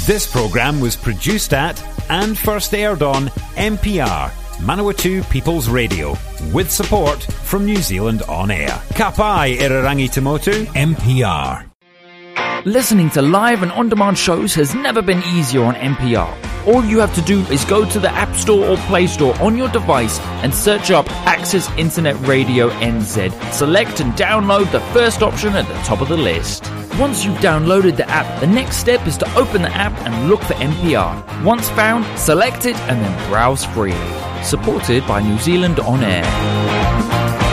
This programme was produced at and first aired on MPR, Manawatu People's Radio, with support from New Zealand On Air. Ka pai Irarangi Tamotu, MPR. Listening to live and on-demand shows has never been easier on NPR. All you have to do is go to the App Store or Play Store on your device and search up Access Internet Radio NZ. Select and download the first option at the top of the list. Once you've downloaded the app, the next step is to open the app and look for NPR. Once found, select it and then browse freely. Supported by New Zealand On Air.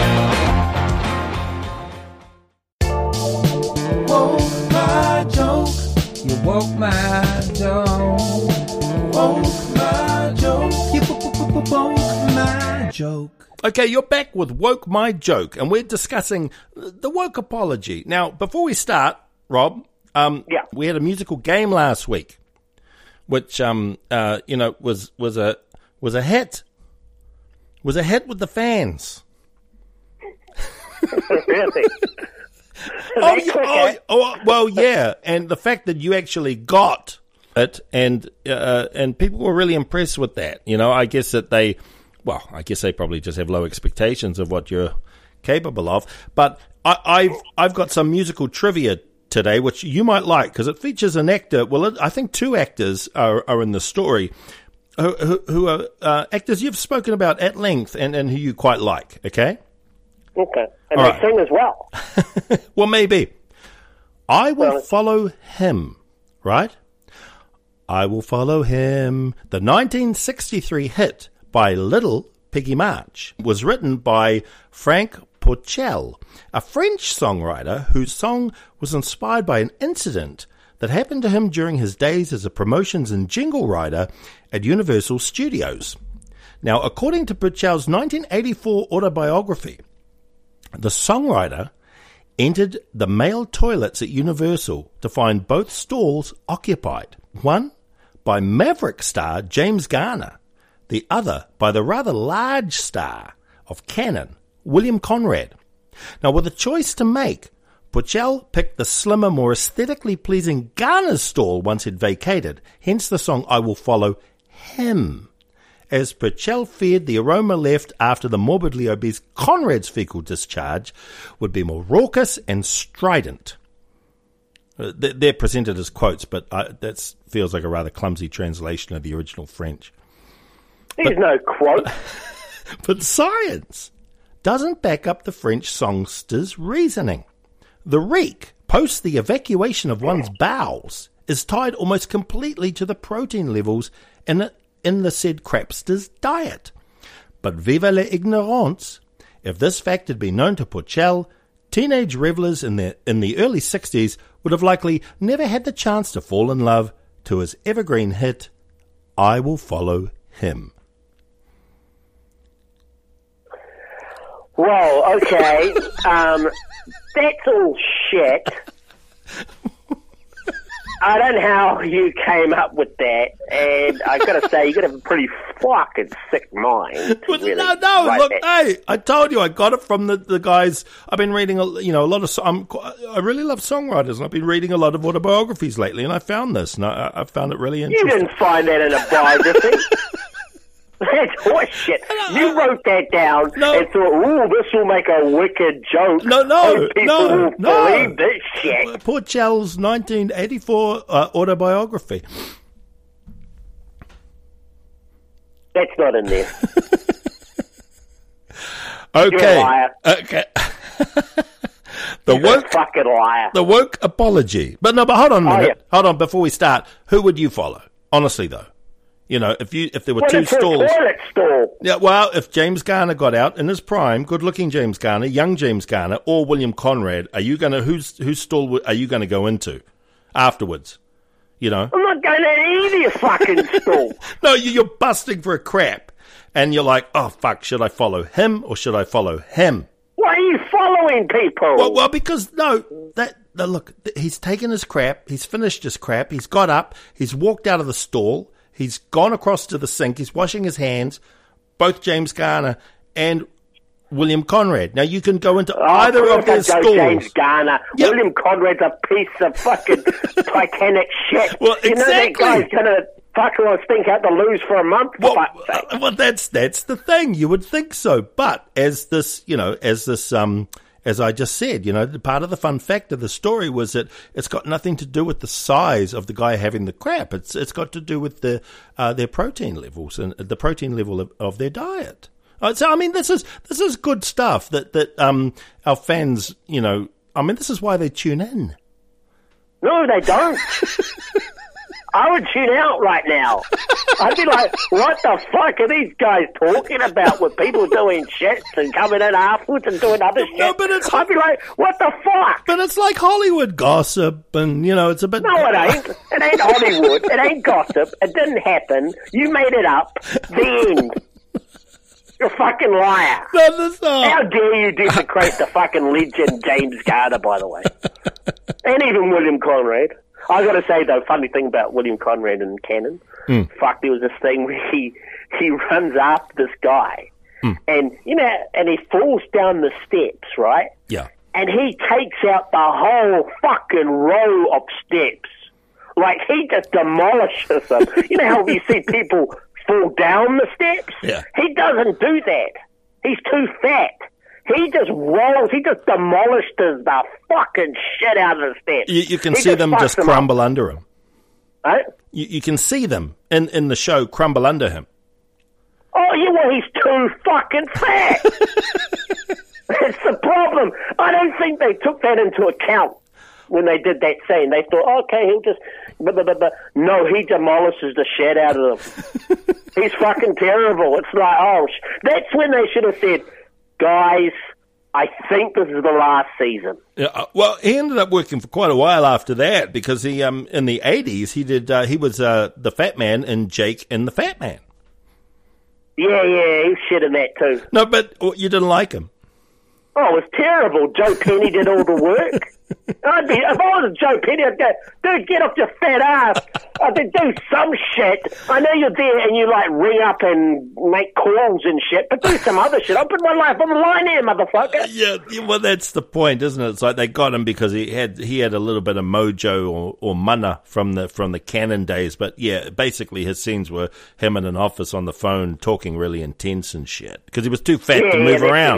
Woke my joke. Woke my joke. You woke my joke. Okay, you're back with Woke My Joke, and we're discussing the woke apology. Now, before we start, Rob, we had a musical game last week, which was a hit. Was a hit with the fans. Really? Well, yeah, and the fact that you actually got it, and people were really impressed with that. You know, I guess they probably just have low expectations of what you're capable of. But I've got some musical trivia today, which you might like because it features an actor. Well, I think two actors are in the story who are actors you've spoken about at length and who you quite like. Okay. Okay. And all they sing as well. Well, maybe. I will follow him, right? I will follow him. The 1963 hit by Little Piggy March was written by Frank Pourcel, a French songwriter whose song was inspired by an incident that happened to him during his days as a promotions and jingle writer at Universal Studios. Now, according to Pourcel's 1984 autobiography, the songwriter entered the male toilets at Universal to find both stalls occupied, one by Maverick star James Garner, the other by the rather large star of Canon, William Conrad. Now, with a choice to make, Pourcel picked the slimmer, more aesthetically pleasing Garner's stall once it vacated, hence the song I Will Follow Him, as Pourcel feared the aroma left after the morbidly obese Conrad's fecal discharge would be more raucous and strident. They're presented as quotes, but that feels like a rather clumsy translation of the original French. There's no quote. But science doesn't back up the French songster's reasoning. The reek, post the evacuation of one's bowels, is tied almost completely to the protein levels in the said crapster's diet. But vive l'ignorance, if this fact had been known to Pourcel, teenage revelers in the early 60s would have likely never had the chance to fall in love to his evergreen hit, I Will Follow Him. Well, okay, that's all shit. I don't know how you came up with that, and I gotta say, you gotta have a pretty fucking sick mind. Look, hey, I told you I got it from the guys. I've been reading a lot of. I really love songwriters, and I've been reading a lot of autobiographies lately, and I found this, and I found it really interesting. You didn't find that in a biography. That's horseshit. You wrote that down and thought, ooh, this will make a wicked joke. No. People will believe this shit. Pourcel's 1984 autobiography. That's not in there. Okay. You're a liar. Okay. You're a fucking liar. The woke apology. But hold on a minute. Yeah. Hold on, before we start. Who would you follow? Honestly, though. You know, if there were two stalls. Toilet stall. Yeah, well, if James Garner got out in his prime, good-looking James Garner, young James Garner, or William Conrad, are you gonna whose stall are you gonna go into afterwards? You know, I'm not going to either fucking stall. No, you're busting for a crap, and you're like, oh fuck, should I follow him or should I follow him? Why are you following people? Well, because look, he's taken his crap, he's finished his crap, he's got up, he's walked out of the stall. He's gone across to the sink. He's washing his hands. Both James Garner and William Conrad. Now, you can go into either of their schools. James Garner. Yep. William Conrad's a piece of fucking Titanic shit. Well, You know that exactly. guy's going to fucking stink out the loos for a month? For fuck's sake. Well, that's the thing. You would think so. But as I just said, the part of the fun fact of the story was that it's got nothing to do with the size of the guy having the crap. It's got to do with their protein levels and the protein level of their diet. So, I mean, this is good stuff that our fans, this is why they tune in. No, they don't. I would tune out right now. I'd be like, what the fuck are these guys talking about with people doing shits and coming in afterwards and doing other shit? No, but I'd be like, what the fuck? But it's like Hollywood gossip, and, it's a bit... No, it ain't. It ain't Hollywood. It ain't gossip. It didn't happen. You made it up. The end. You're a fucking liar. No, that's not. How dare you desecrate the fucking legend James Garner, by the way. And even William Conrad. I got to say, though, funny thing about William Conrad and Cannon, fuck, there was this thing where he runs after this guy, and he falls down the steps, right? Yeah. And he takes out the whole fucking row of steps. Like, he just demolishes them. You know how you see people fall down the steps? Yeah. He doesn't do that. He's too fat. He just demolishes the fucking shit out of the steps. You can see them just crumble under him. Right? You can see them in the show crumble under him. Oh, yeah, well, he's too fucking fat. That's the problem. I don't think they took that into account when they did that scene. They thought, okay, he'll just... No, he demolishes the shit out of them. He's fucking terrible. It's like, that's when they should have said, guys, I think this is the last season. Yeah, well, he ended up working for quite a while after that because he, in the 80s, he was the Fat Man in Jake and the Fat Man. Yeah, he's shit in that too. No, but you didn't like him. Oh, it was terrible. Joe Penny did all the work. If I was Joe Penny, I'd go, dude, get off your fat ass. I'd do some shit. I know you're there and you ring up and make calls and shit, but do some other shit. I'll put my life on the line here, motherfucker. Yeah, well, that's the point, isn't it? It's like they got him because he had a little bit of mojo or mana from the Cannon days, but yeah, basically his scenes were him in an office on the phone talking really intense and shit because he was too fat to move around.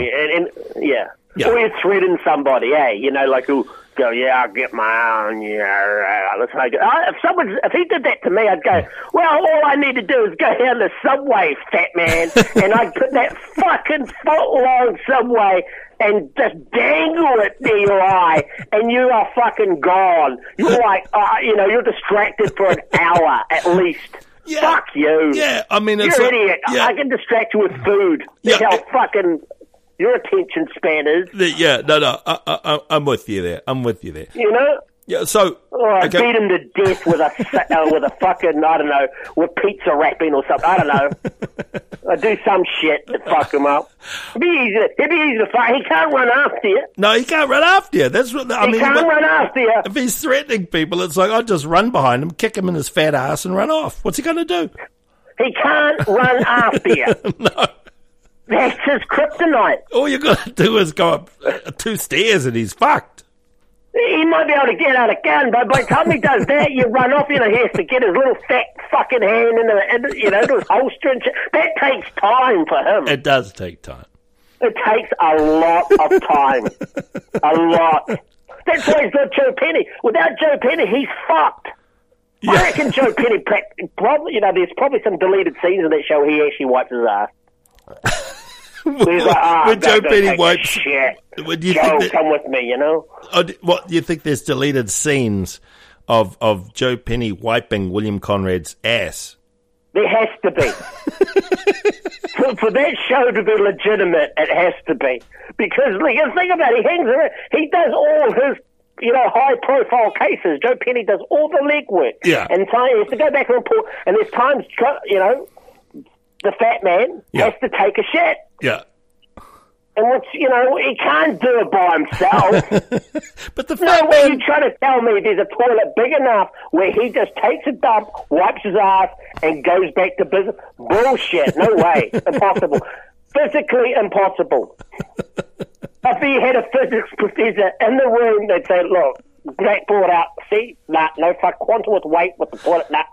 Yeah. Or you threaten somebody, who'll go, yeah, I'll get my own, let's make it. If he did that to me, I'd go, well, all I need to do is go down the subway, fat man, and I'd put that fucking foot-long subway and just dangle it near your eye, and you are fucking gone. You're like, you're distracted for an hour at least. Yeah. Fuck you. Yeah, I mean, you're an idiot. Yeah. I can distract you with food. That's how fucking... your attention span is. Yeah, no, I'm with you there. Yeah, so... I beat him to death with a fucking, I don't know, with pizza wrapping or something. I don't know. I do some shit to fuck him up. It'd be easy to fuck. He can't run after you. No, he can't run after you. That's what I mean. He can't run after you. If he's threatening people, it's like, I'll just run behind him, kick him in his fat ass and run off. What's he going to do? He can't run after you. No. That's his kryptonite. All you got to do is go up 2 stairs and he's fucked. He might be able to get out a gun, but by the time he does that, you run off. He has to get his little fat fucking hand into his holster and shit. That takes time for him. It does take time. It takes a lot of time. A lot. That's why he's got Joe Penny. Without Joe Penny, he's fucked. Yeah. I reckon Joe Penny probably, there's probably some deleted scenes in that show he actually wipes his ass. He's like, when Joe Penny wipes, shit. Do you Joe, think come with me, What do you think? There's deleted scenes of Joe Penny wiping William Conrad's ass. There has to be. for that show to be legitimate, it has to be because think about it. He hangs around. He does all his high-profile cases. Joe Penny does all the legwork. Yeah. And so he has to go back and report. And there's times, the fat man has to take a shit. Yeah. And he can't do it by himself. But the fat man... man... you trying to tell me there's a toilet big enough where he just takes a dump, wipes his ass, and goes back to business? Bullshit. No way. Impossible. physically impossible. If he had a physics professor in the room, they'd say, look, blackboard out, see? Nah, no fuck, quantum with weight with the toilet, nah,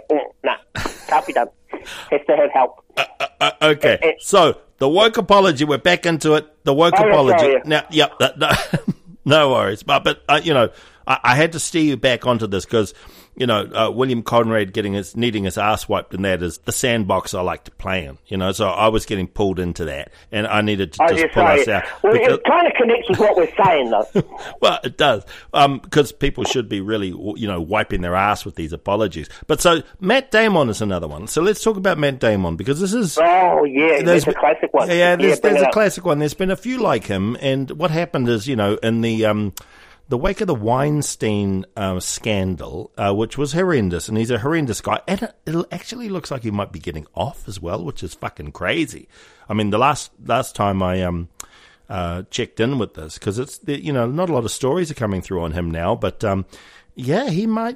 can't be done. Has to have help. Okay, so the woke apology, we're back into it. The woke apology. Sorry. Now, yep, no worries. But I had to steer you back onto this because, William Conrad needing his ass wiped, and that is the sandbox I like to play in, so I was getting pulled into that, and I needed to just pull us out. Well, it kind of connects with what we're saying, though. Well, it does, because people should be really, wiping their ass with these apologies. But so Matt Damon is another one. So let's talk about Matt Damon, because this is... Oh, yeah, there's a classic one. Yeah, there's a classic one. There's been a few like him, and what happened is, in the wake of the Weinstein scandal, which was horrendous, and he's a horrendous guy, and it actually looks like he might be getting off as well, which is fucking crazy. I mean, the last time I checked in with this, because it's not a lot of stories are coming through on him now, but he might.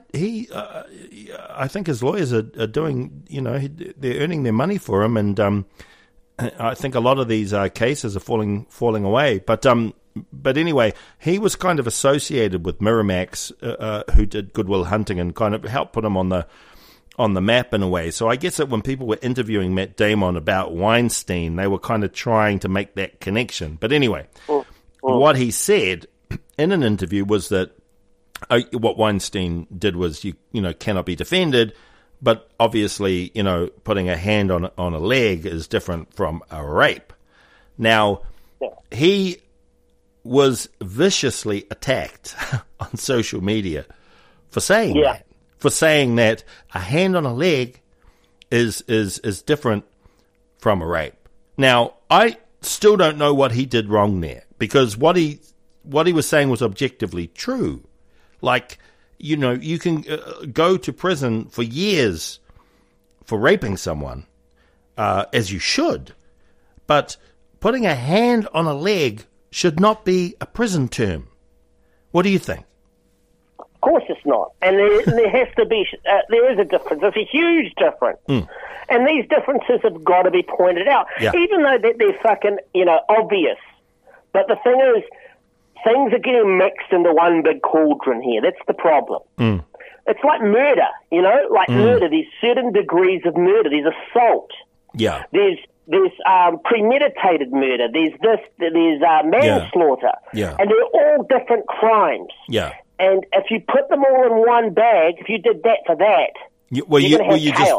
I think his lawyers are doing. They're earning their money for him, and I think a lot of these cases are falling away, But anyway, he was kind of associated with Miramax, who did Good Will Hunting, and kind of helped put him on the map in a way. So I guess that when people were interviewing Matt Damon about Weinstein, they were kind of trying to make that connection. But anyway, what he said in an interview was that what Weinstein did was cannot be defended, but obviously putting a hand on a leg is different from a rape. Now he was viciously attacked on social media for saying that a hand on a leg is different from a rape. Now, I still don't know what he did wrong there, because what he was saying was objectively true. Like, you can go to prison for years for raping someone, as you should, but putting a hand on a leg should not be a prison term. What do you think? Of course it's not. And there has to be, there is a difference. There's a huge difference. And these differences have got to be pointed out, even though they're fucking, obvious. But the thing is, things are getting mixed into one big cauldron here. That's the problem. It's like murder, murder. There's certain degrees of murder. There's assault. Yeah. There's premeditated murder, there's manslaughter, and they're all different crimes. Yeah. And if you put them all in one bag, if you did that for that, you're going to have chaos.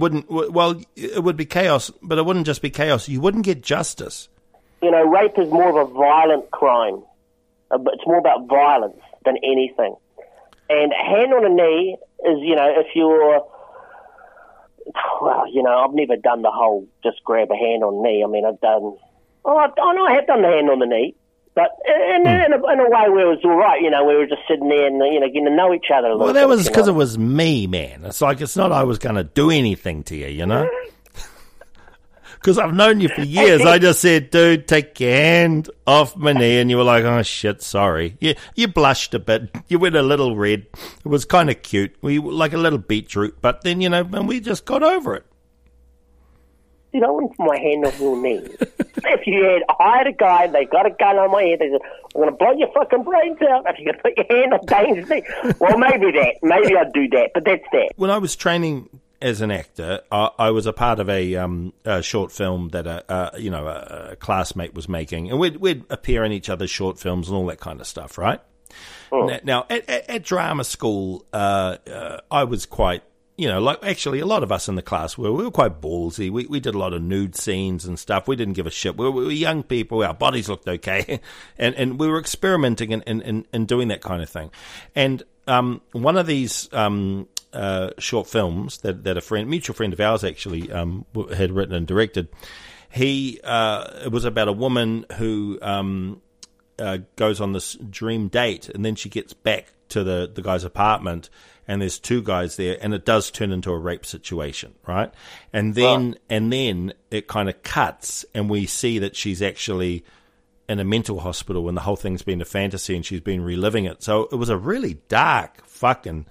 It would be chaos, but it wouldn't just be chaos. You wouldn't get justice. Rape is more of a violent crime. It's more about violence than anything. And a hand on a knee is, if you're... Well, I've never done the whole just grab a hand on knee. I mean, I have done the hand on the knee, but in a way where it was all right. We were just sitting there and getting to know each other a little bit. Well, that was because it was me, man. It's like, it's not I was going to do anything to you, Because I've known you for years. I just said, dude, take your hand off my knee. And you were like, oh, shit, sorry. You blushed a bit. You went a little red. It was kind of cute. We like a little beetroot. But then, and we just got over it. Dude, I wouldn't put my hand on your knee. If you had hired a guy, they got a gun on my head, they said, I'm going to blow your fucking brains out if you're going to put your hand on Dane's knee. Well, maybe I'd do that, but that's that. When I was training as an actor, I was a part of a short film that a classmate was making, and we'd appear in each other's short films and all that kind of stuff, right? Now at drama school, I was quite, actually a lot of us in the class we were quite ballsy. We did a lot of nude scenes and stuff. We didn't give a shit. We were young people. Our bodies looked okay, and we were experimenting and doing that kind of thing. And one of these short films that a mutual friend of ours actually had written and directed. It was about a woman who goes on this dream date, and then she gets back to the guy's apartment, and there's two guys there, and it does turn into a rape situation, right? And then it kind of cuts, and we see that she's actually in a mental hospital, and the whole thing's been a fantasy, and she's been reliving it. So it was a really dark fucking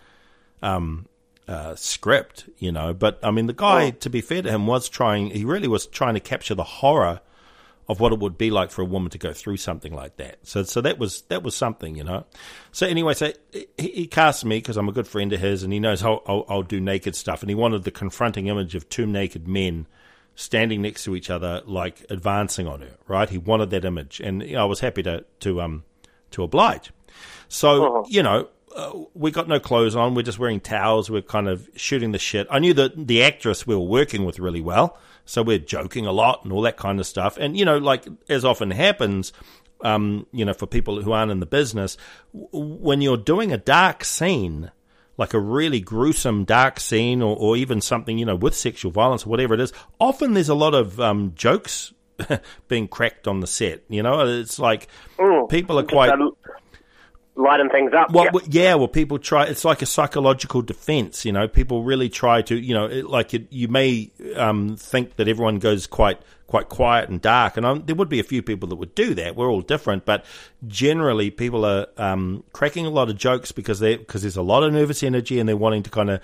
script, But I mean, the guy, to be fair to him, he really was trying to capture the horror what it would be like for a woman to go through something like that. So that was something, you know. So anyway, so he cast me because I'm a good friend of his, and he knows how I'll do naked stuff, and he wanted the confronting image of two naked men standing next to each other, like advancing on her. Right? He wanted that image, and I was happy to oblige. So you know. We got no clothes on. We're just wearing towels. We're kind of shooting the shit. I knew that the actress we were working with really well, so we're joking a lot and all that kind of stuff. And, you know, like as often happens, you know, for people who aren't in the business, when you're doing a dark scene, like a really gruesome dark scene or even something, you know, with sexual violence or whatever it is, often there's a lot of jokes being cracked on the set. You know, it's like people are quite... lighten things up. Well, people try. It's like a psychological defense, you know. People really try to, you know, you may think that everyone goes quite quiet and dark, and there would be a few people that would do that. We're all different, but generally, people are cracking a lot of jokes because there's a lot of nervous energy, and they're wanting to kind of,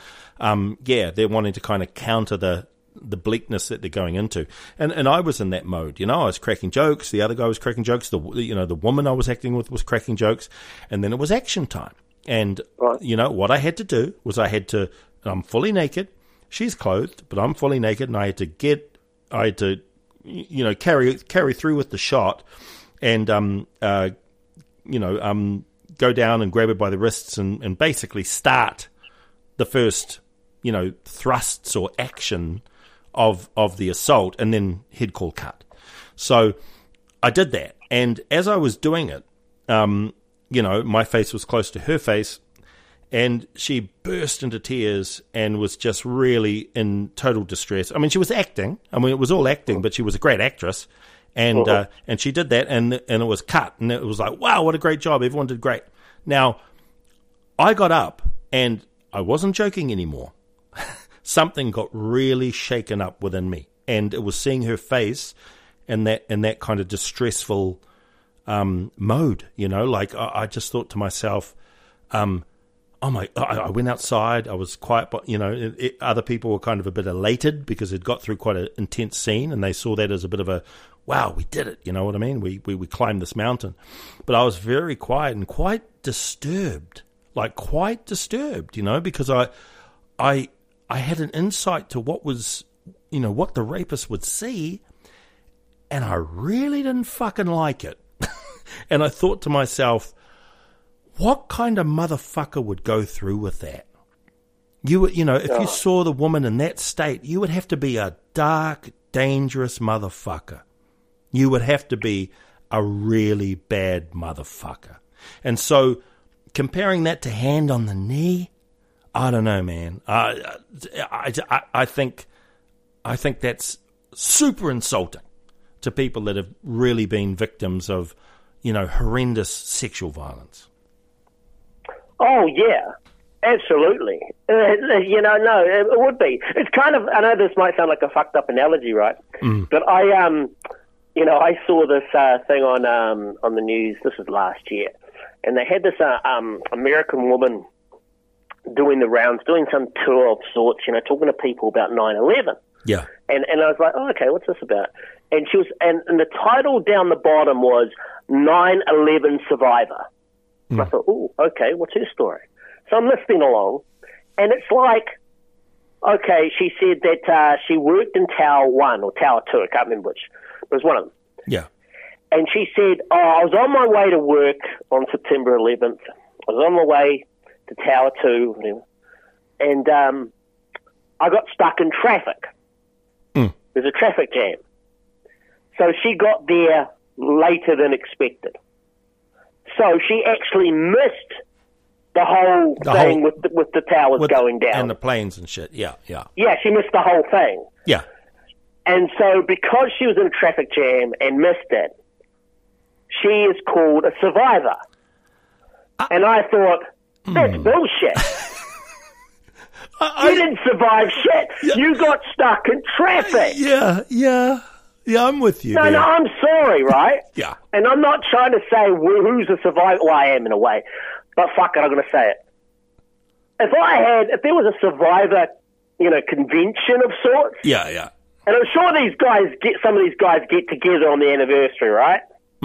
counter the bleakness that they're going into. And I was in that mode, you know. I was cracking jokes. The other guy was cracking jokes. The woman I was acting with was cracking jokes. And then it was action time. And, you know, what I had to do was I'm fully naked. She's clothed, but I'm fully naked, and I had to, you know, carry through with the shot and, go down and grab her by the wrists and basically start the first, you know, thrusts or action of the assault, and then head call cut. So I did that, and as I was doing it, you know, my face was close to her face, and she burst into tears and was just really in total distress. I mean, she was acting. I mean, it was all acting, but she was a great actress, and she did that, and it was cut, and it was like, wow, what a great job! Everyone did great. Now, I got up, and I wasn't joking anymore. Something got really shaken up within me, and it was seeing her face in that kind of distressful mode, you know. Like I just thought to myself, I went outside. I was quiet, but you know, other people were kind of a bit elated because it got through quite an intense scene, and they saw that as a bit of a wow, we did it. You know what I mean? We climbed this mountain, but I was very quiet and quite disturbed, you know, because I had an insight to what was, you know, what the rapist would see, and I really didn't fucking like it. And I thought to myself, what kind of motherfucker would go through with that? You know, if you saw the woman in that state, you would have to be a dark, dangerous motherfucker. You would have to be a really bad motherfucker. And so, comparing that to Hand on the Knee, I don't know, man. I think that's super insulting to people that have really been victims of, you know, horrendous sexual violence. Oh yeah, absolutely. You know, no, it would be. It's kind of. I know this might sound like a fucked up analogy, right? But I saw this thing on the news. This was last year, and they had this American woman doing the rounds, doing some tour of sorts, you know, talking to people about 9/11. Yeah. And I was like, oh, okay, what's this about? And she was, and the title down the bottom was 9/11 Survivor. And I thought, oh, okay, what's her story? So I'm listening along, and it's like, okay, she said that she worked in Tower 1 or Tower 2, I can't remember which. It was one of them. Yeah. And she said, I was on my way to work on September 11th. I was on my way to Tower 2, whatever, and I got stuck in traffic. There's a traffic jam. So she got there later than expected. So she actually missed the whole thing with the towers going down. And the planes and shit, yeah. Yeah, she missed the whole thing. Yeah. And so because she was in a traffic jam and missed it, she is called a survivor. And I thought, that's bullshit. You didn't survive shit. Yeah. You got stuck in traffic. Yeah, I'm with you. No, I'm sorry, right? Yeah. And I'm not trying to say who's a survivor. Well, I am in a way. But fuck it, I'm going to say it. If there was a survivor, you know, convention of sorts. Yeah. And I'm sure some of these guys get together on the anniversary, right?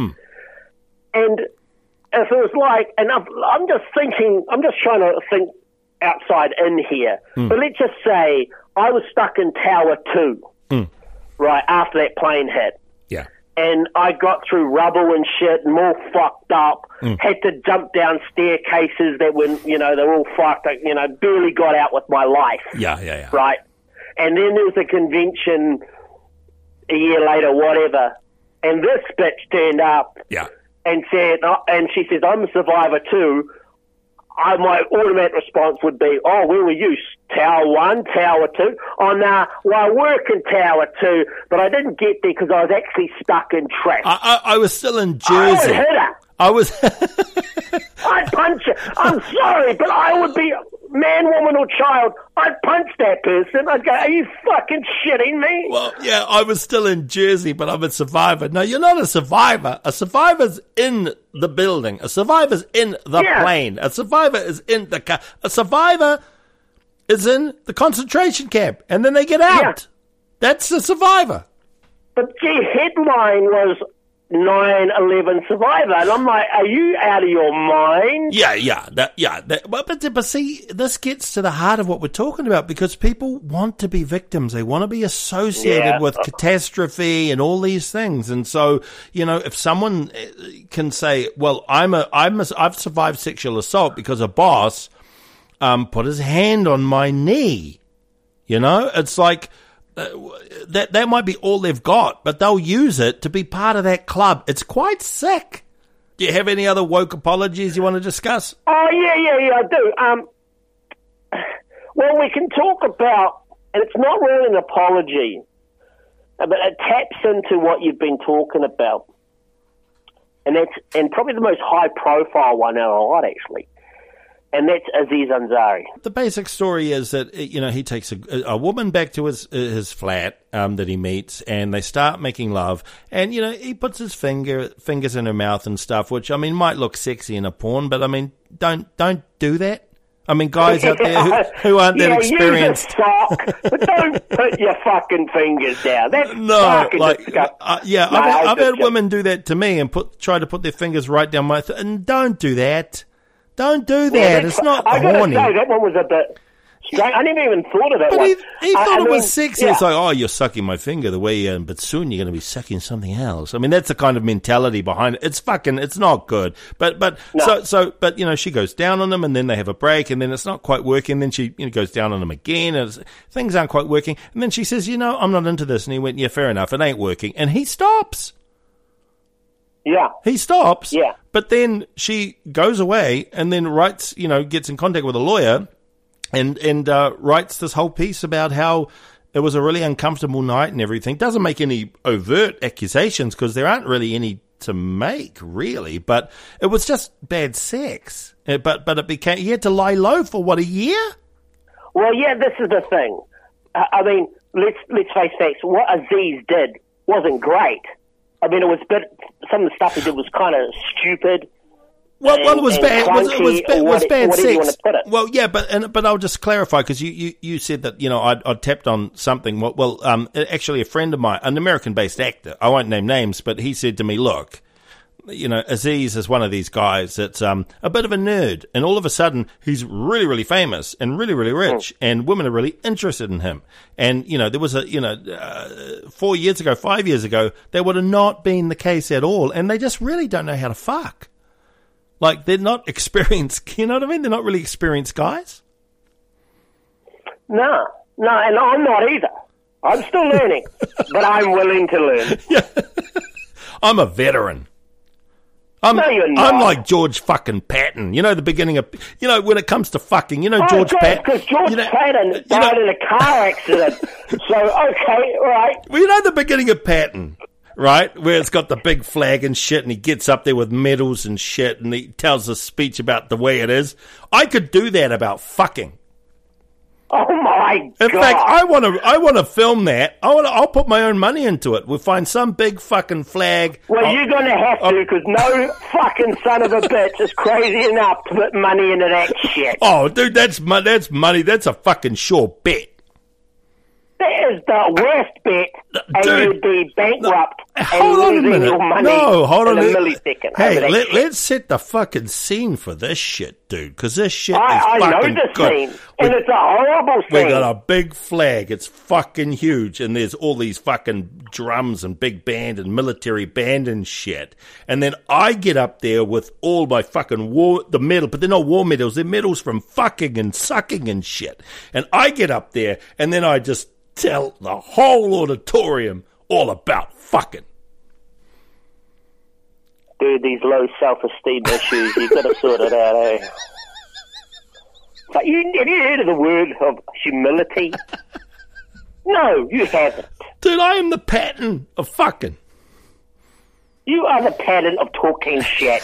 And if it was like, and I'm just trying to think outside in here. But let's just say I was stuck in Tower 2, right, after that plane hit. Yeah. And I got through rubble and shit and all fucked up. Had to jump down staircases that were, they're all fucked. Barely got out with my life. Yeah. Right? And then there was a convention a year later, whatever. And this bitch turned up. Yeah. And said, and she says, I'm a survivor too. My automatic response would be, oh, where were you? Tower 1, Tower 2? Oh, nah, well, I work in Tower 2, but I didn't get there because I was actually stuck in traffic. I was still in Jersey. I would hit her. I was... I'd punch her. I'm sorry, but I would be man, woman, or child. I'd punch that person. I'd go, are you fucking shitting me? Well, yeah, I was still in Jersey, but I'm a survivor. No, you're not a survivor. A survivor's in the building. A survivor's in the plane. A survivor is in the car. A survivor is in the concentration camp, and then they get out. Yeah. That's a survivor. But the headline was 9/11 survivor, and I'm like, are you out of your mind? But see, this gets to the heart of what we're talking about, because people want to be victims. They want to be associated with catastrophe and all these things. And so, if someone can say, well, I've survived sexual assault because a boss put his hand on my knee, it's like, that might be all they've got, but they'll use it to be part of that club. It's quite sick. Do you have any other woke apologies you want to discuss? Oh, yeah, I do. Well, we can talk about, and it's not really an apology, but it taps into what you've been talking about. And probably the most high-profile one out of a lot, actually. And that's Aziz Ansari. The basic story is that, he takes a woman back to his flat that he meets, and they start making love. And, he puts his fingers in her mouth and stuff, which, might look sexy in a porn, but, don't do that. Guys out there who aren't that experienced. Use a sock, but don't put your fucking fingers down. That's fucking disgusting. I've had women do that to me and try to put their fingers right down my and don't do that. Don't do that. Yeah, it's not I horny. Say, that one was a bit strange. I never even thought of that but one. He thought it was sexy. Yeah. It's like, oh, you're sucking my finger the way, but soon you're going to be sucking something else. That's the kind of mentality behind it. It's not good. But she goes down on him, and then they have a break, and then it's not quite working. Then she goes down on him again, and things aren't quite working. And then she says, I'm not into this. And he went, yeah, fair enough. It ain't working. And he stops. Yeah. He stops. Yeah. But then she goes away and then writes, gets in contact with a lawyer and writes this whole piece about how it was a really uncomfortable night and everything. Doesn't make any overt accusations because there aren't really any to make, really. But it was just bad sex. But it became, he had to lie low for, a year? Well, yeah, this is the thing. Let's face facts. What Aziz did wasn't great. It was some of the stuff he did was kind of stupid. Well, it was bad. It was bad sex. You want to put it. Well, yeah, but I'll just clarify because you said that I'd tapped on something. Well, actually, a friend of mine, an American-based actor, I won't name names, but he said to me, "Look, Aziz is one of these guys that's a bit of a nerd, and all of a sudden he's really, really famous and really, really rich, and women are really interested in him. And there was 5 years ago, that would have not been the case at all, and they just really don't know how to fuck. Like they're not experienced. You know what I mean? They're not really experienced guys. No, and I'm not either. I'm still learning, but I'm willing to learn. Yeah. I'm a veteran. No, you're not. I'm like George fucking Patton. The beginning of, when it comes to fucking, George Patton. Because George Patton died in a car accident. So, okay, right. Well, the beginning of Patton, right? Where it's got the big flag and shit, and he gets up there with medals and shit, and he tells a speech about the way it is. I could do that about fucking. Oh my God! In fact, I want to film that. I'll put my own money into it. We'll find some big fucking flag. Well, you're going to have to because no fucking son of a bitch is crazy enough to put money into that shit. Oh, dude, that's money. That's a fucking sure bet. That is the worst bet, and Dude, you'd be bankrupt hold on a and losing minute. your money No, hold on in a a minute. millisecond. Hey, over that shit. let's set the fucking scene for this shit, dude, because this shit I is know fucking the good. scene, and it's a horrible We scene. got a big flag. It's fucking huge, and there's all these fucking drums and big band and military band and shit. And then I get up there with all my fucking the medal, but they're not war medals. They're medals from fucking and sucking and shit. And I get up there, and then I just tell the whole auditorium all about fucking. Dude, these low self-esteem issues, you've got to sort it out, eh? But have you heard of the word of humility? No, you haven't. Dude, I am the pattern of fucking. You are the pattern of talking shit.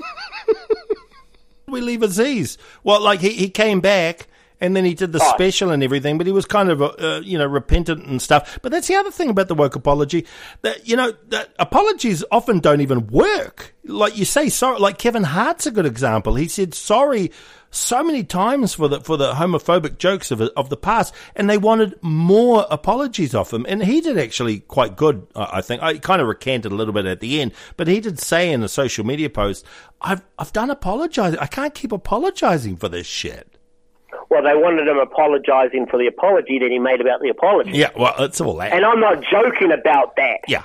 We leave Aziz. Well, like he came back and then he did the special and everything, but he was kind of repentant and stuff. But that's the other thing about the woke apology, that that apologies often don't even work. Like you say sorry, like Kevin Hart's a good example. He said sorry so many times for the homophobic jokes of the past, and they wanted more apologies off him. And he did actually quite good, I think. I kind of recanted a little bit at the end, but he did say in a social media post, I've done apologizing. I can't keep apologizing for this shit. Well, they wanted him apologising for the apology that he made about the apology. Yeah, well, it's all that. And I'm not joking about that. Yeah.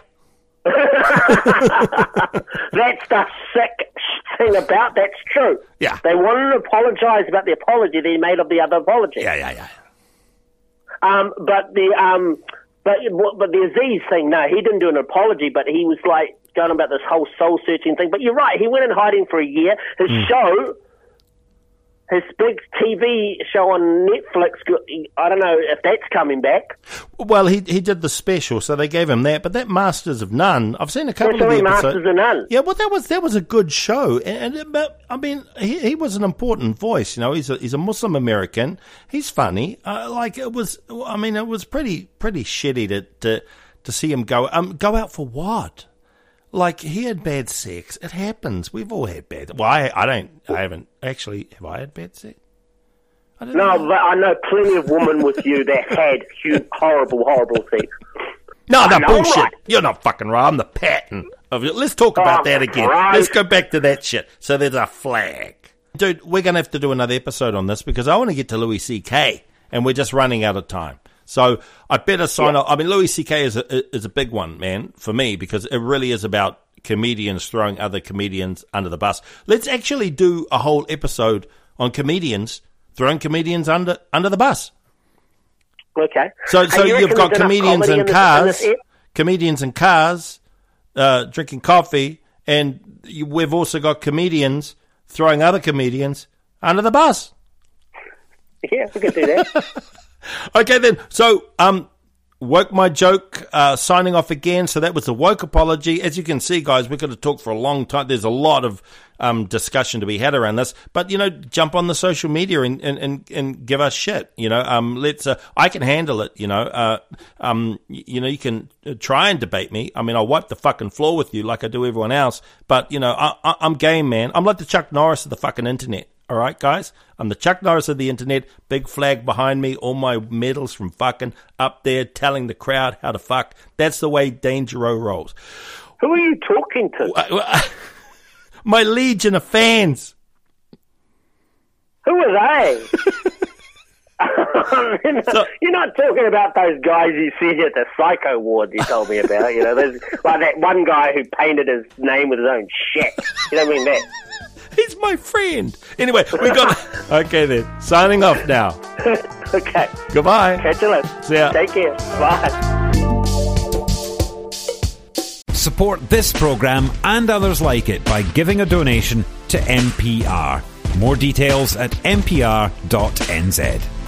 That's the sick thing about that's true. Yeah. They wanted to apologise about the apology that he made of the other apology. Yeah. But the Aziz thing, no, he didn't do an apology, but he was like going about this whole soul searching thing. But you're right, he went in hiding for a year. His show, his big TV show on Netflix, I don't know if that's coming back. Well, he did the special, so they gave him that. But that Masters of None, I've seen a couple of the episodes. Masters of None. Yeah, well, that was a good show, but I mean, he was an important voice. He's a Muslim American. He's funny. It was pretty shitty to see him go out for what? Like, he had bad sex. It happens. We've all had bad. Well, I haven't actually. Have I had bad sex? I don't know. But I know plenty of women with you that had horrible sex. No, bullshit. Right. You're not fucking right. I'm the pattern of it. Let's talk about that again. Right. Let's go back to that shit. So there's a flag. Dude, we're going to have to do another episode on this because I want to get to Louis C.K. and we're just running out of time. So I better sign off. I mean, Louis C.K. is a big one, man, for me, because it really is about comedians throwing other comedians under the bus. Let's actually do a whole episode on comedians throwing comedians under the bus. Okay. So you've got comedians in cars, drinking coffee, and we've also got comedians throwing other comedians under the bus. Yeah, we can do that. Okay, then. So, Woke My Joke, signing off again. So that was the woke apology. As you can see, guys, we're going to talk for a long time. There's a lot of discussion to be had around this. But, jump on the social media and give us shit. Let's. I can handle it. You can try and debate me. I mean, I'll wipe the fucking floor with you like I do everyone else. But I'm game, man. I'm like the Chuck Norris of the fucking internet. All right, guys? I'm the Chuck Norris of the internet. Big flag behind me. All my medals from fucking up there telling the crowd how to fuck. That's the way Dangerous rolls. Who are you talking to? My legion of fans. Who are they? You're not talking about those guys you see at the psycho wards you told me about. There's like that one guy who painted his name with his own shit. You don't mean that? He's my friend. Anyway, we got... Okay, then. Signing off now. Okay. Goodbye. Catch you later. See ya. Take care. Bye. Support this program and others like it by giving a donation to NPR. More details at npr.nz.